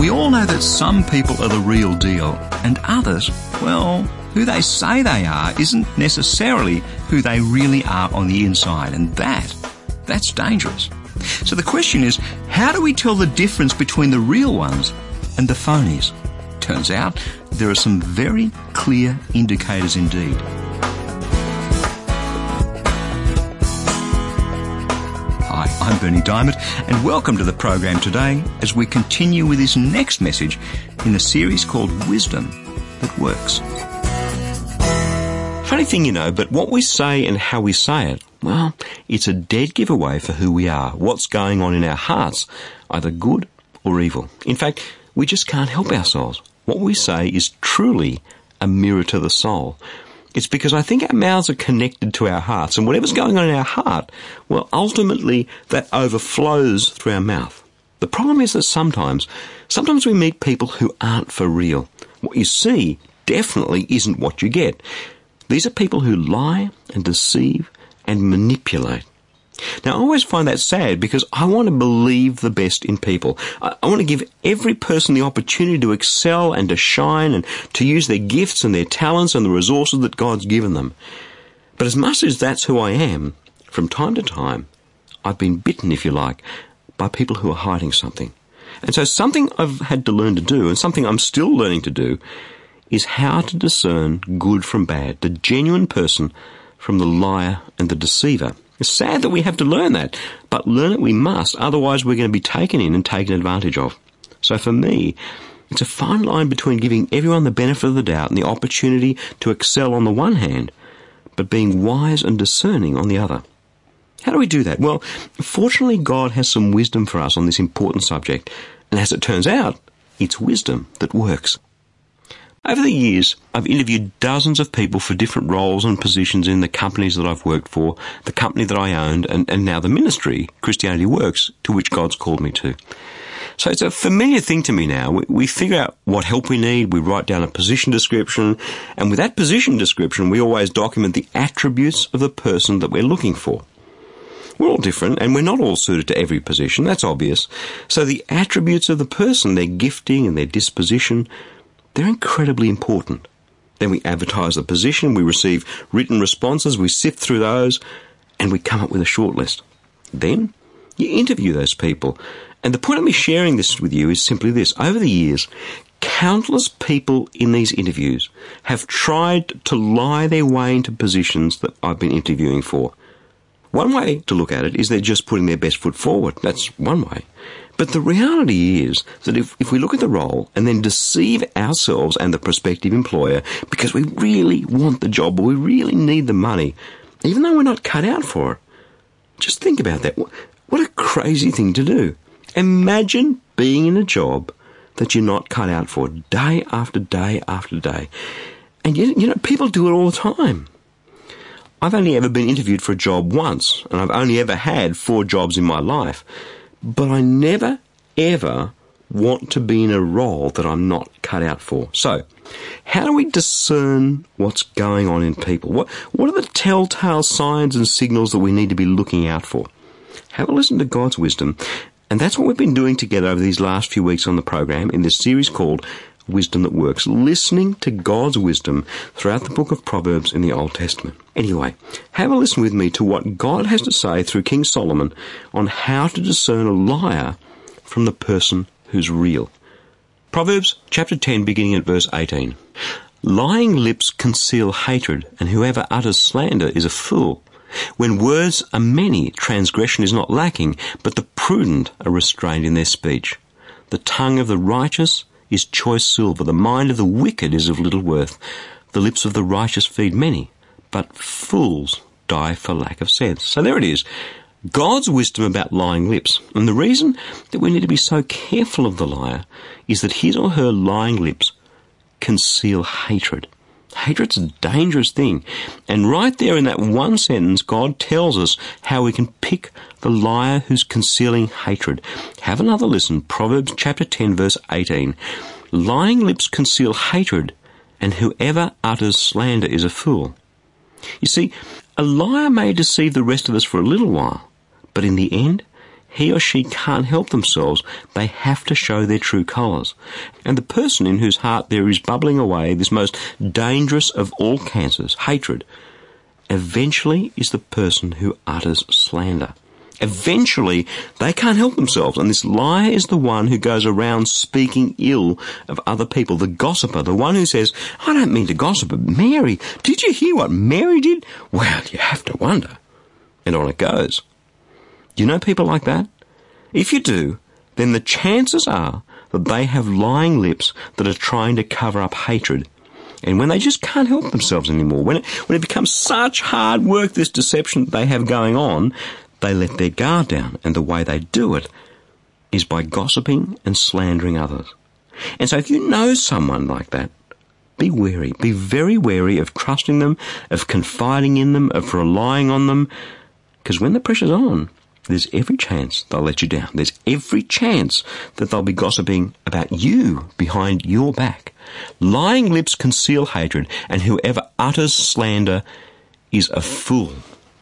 We all know that some people are the real deal, and others, well, who they say they are isn't necessarily who they really are on the inside, and that's dangerous. So the question is, how do we tell the difference between the real ones and the phonies? Turns out there are some very clear indicators indeed. Hi, I'm Berni Dymet, and welcome to the program today as we continue with this next message in a series called Wisdom That Works. Funny thing, but what we say and how we say it, well, it's a dead giveaway for who we are, what's going on in our hearts, either good or evil. In fact, we just can't help ourselves. What we say is truly a mirror to the soul. It's because I think our mouths are connected to our hearts, and whatever's going on in our heart, well, ultimately that overflows through our mouth. The problem is that sometimes we meet people who aren't for real. What you see definitely isn't what you get. These are people who lie and deceive and manipulate. Now, I always find that sad because I want to believe the best in people. I want to give every person the opportunity to excel and to shine and to use their gifts and their talents and the resources that God's given them. But as much as that's who I am, from time to time, I've been bitten, if you like, by people who are hiding something. And so something I've had to learn to do, and something I'm still learning to do, is how to discern good from bad, the genuine person from the liar and the deceiver. It's sad that we have to learn that, but learn it we must, otherwise we're going to be taken in and taken advantage of. So for me, it's a fine line between giving everyone the benefit of the doubt and the opportunity to excel on the one hand, but being wise and discerning on the other. How do we do that? Well, fortunately God has some wisdom for us on this important subject, and as it turns out, it's wisdom that works. Over the years, I've interviewed dozens of people for different roles and positions in the companies that I've worked for, the company that I owned, and now the ministry, Christianity Works, to which God's called me to. So it's a familiar thing to me now. We figure out what help we need, we write down a position description, and with that position description, we always document the attributes of the person that we're looking for. We're all different, and we're not all suited to every position, that's obvious. So the attributes of the person, their gifting and their disposition, they're incredibly important. Then we advertise the position, we receive written responses, we sift through those, and we come up with a shortlist. Then you interview those people. And the point of me sharing this with you is simply this. Over the years, countless people in these interviews have tried to lie their way into positions that I've been interviewing for. One way to look at it is they're just putting their best foot forward. That's one way. But the reality is that if we look at the role and then deceive ourselves and the prospective employer because we really want the job or we really need the money, even though we're not cut out for it, just think about that. What a crazy thing to do. Imagine being in a job that you're not cut out for day after day after day. And people do it all the time. I've only ever been interviewed for a job once, and I've only ever had 4 jobs in my life. But I never, ever want to be in a role that I'm not cut out for. So, how do we discern what's going on in people? What are the telltale signs and signals that we need to be looking out for? Have a listen to God's wisdom. And that's what we've been doing together over these last few weeks on the program in this series called Wisdom That Works, listening to God's wisdom throughout the book of Proverbs in the Old Testament. Anyway, have a listen with me to what God has to say through King Solomon on how to discern a liar from the person who's real. Proverbs chapter 10, beginning at verse 18. Lying lips conceal hatred, and whoever utters slander is a fool. When words are many, transgression is not lacking, but the prudent are restrained in their speech. The tongue of the righteous is choice silver. The mind of the wicked is of little worth. The lips of the righteous feed many, but fools die for lack of sense. So there it is. God's wisdom about lying lips. And the reason that we need to be so careful of the liar is that his or her lying lips conceal hatred. Hatred's a dangerous thing. And right there in that one sentence, God tells us how we can pick the liar who's concealing hatred. Have another listen. Proverbs chapter 10, verse 18. Lying lips conceal hatred, and whoever utters slander is a fool. You see, a liar may deceive the rest of us for a little while, but in the end, he or she can't help themselves. They have to show their true colours. And the person in whose heart there is bubbling away this most dangerous of all cancers, hatred, eventually is the person who utters slander. Eventually, they can't help themselves, and this liar is the one who goes around speaking ill of other people, the gossiper, the one who says, I don't mean to gossip, but Mary, did you hear what Mary did? Well, you have to wonder. And on it goes. Do you know people like that? If you do, then the chances are that they have lying lips that are trying to cover up hatred. And when they just can't help themselves anymore, when it becomes such hard work, this deception that they have going on, they let their guard down, and the way they do it is by gossiping and slandering others. And so if you know someone like that, be wary. Be very wary of trusting them, of confiding in them, of relying on them, because when the pressure's on, there's every chance they'll let you down. There's every chance that they'll be gossiping about you behind your back. Lying lips conceal hatred, and whoever utters slander is a fool.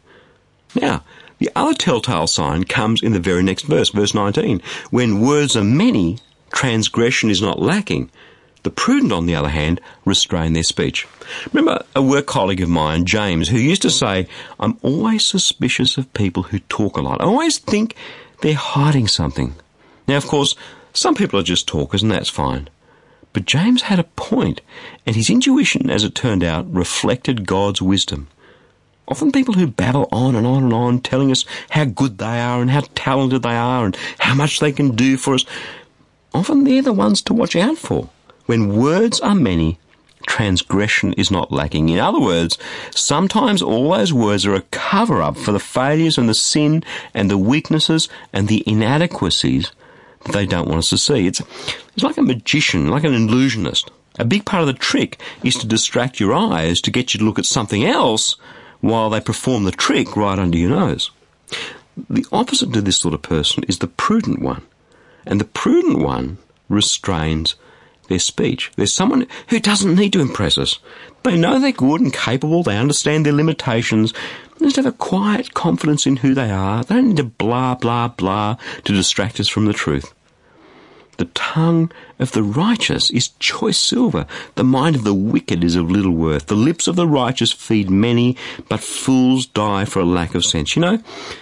Now, the other telltale sign comes in the very next verse, verse 19. When words are many, transgression is not lacking. The prudent, on the other hand, restrain their speech. Remember a work colleague of mine, James, who used to say, I'm always suspicious of people who talk a lot. I always think they're hiding something. Now, of course, some people are just talkers, and that's fine. But James had a point, and his intuition, as it turned out, reflected God's wisdom. Often people who babble on and on and on, telling us how good they are and how talented they are and how much they can do for us, often they're the ones to watch out for. When words are many, transgression is not lacking. In other words, sometimes all those words are a cover-up for the failures and the sin and the weaknesses and the inadequacies that they don't want us to see. It's like a magician, like an illusionist. A big part of the trick is to distract your eyes to get you to look at something else while they perform the trick right under your nose. The opposite to this sort of person is the prudent one. And the prudent one restrains their speech. There's someone who doesn't need to impress us. They know they're good and capable. They understand their limitations. They just have a quiet confidence in who they are. They don't need to blah, blah, blah to distract us from the truth. The tongue of the righteous is choice silver. The mind of the wicked is of little worth. The lips of the righteous feed many, but fools die for a lack of sense. You know,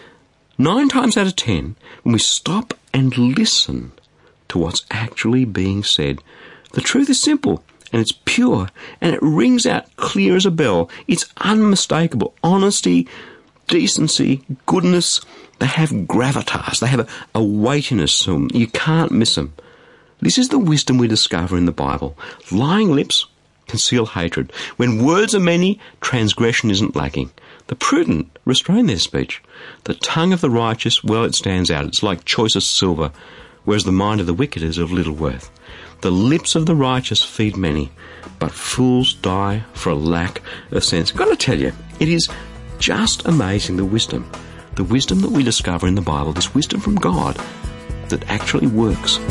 9 times out of 10, when we stop and listen to what's actually being said, the truth is simple, and it's pure, and it rings out clear as a bell. It's unmistakable. Honesty, decency, goodness, they have gravitas. They have a weightiness to them. You can't miss them. This is the wisdom we discover in the Bible. Lying lips conceal hatred. When words are many, transgression isn't lacking. The prudent restrain their speech. The tongue of the righteous, well, it stands out. It's like choicest silver, whereas the mind of the wicked is of little worth. The lips of the righteous feed many, but fools die for a lack of sense. I've got to tell you, it is just amazing the wisdom that we discover in the Bible, this wisdom from God that actually works.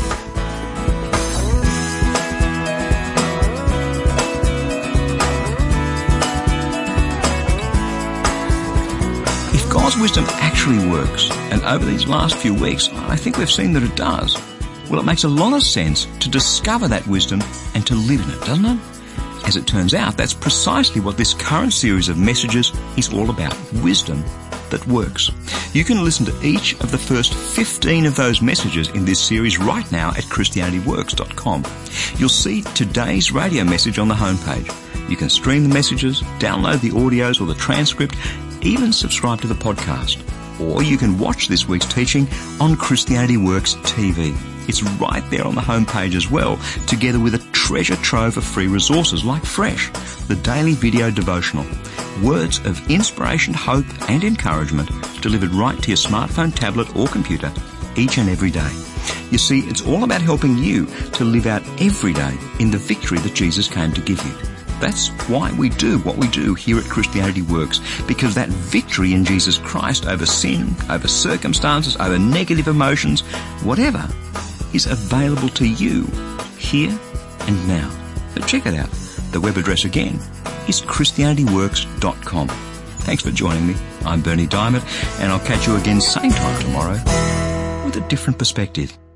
If God's wisdom actually works, and over these last few weeks, I think we've seen that it does, well, it makes a lot of sense to discover that wisdom and to live in it, doesn't it? As it turns out, that's precisely what this current series of messages is all about, wisdom that works. You can listen to each of the first 15 of those messages in this series right now at ChristianityWorks.com. You'll see today's radio message on the homepage. You can stream the messages, download the audios or the transcript, even subscribe to the podcast. Or you can watch this week's teaching on Christianity Works TV. It's right there on the homepage as well, together with a treasure trove of free resources like Fresh, the daily video devotional. Words of inspiration, hope and encouragement delivered right to your smartphone, tablet or computer each and every day. You see, it's all about helping you to live out every day in the victory that Jesus came to give you. That's why we do what we do here at Christianity Works, because that victory in Jesus Christ over sin, over circumstances, over negative emotions, whatever, is available to you here and now. So check it out. The web address again is ChristianityWorks.com. Thanks for joining me. I'm Bernie Diamond, and I'll catch you again same time tomorrow. with a different perspective.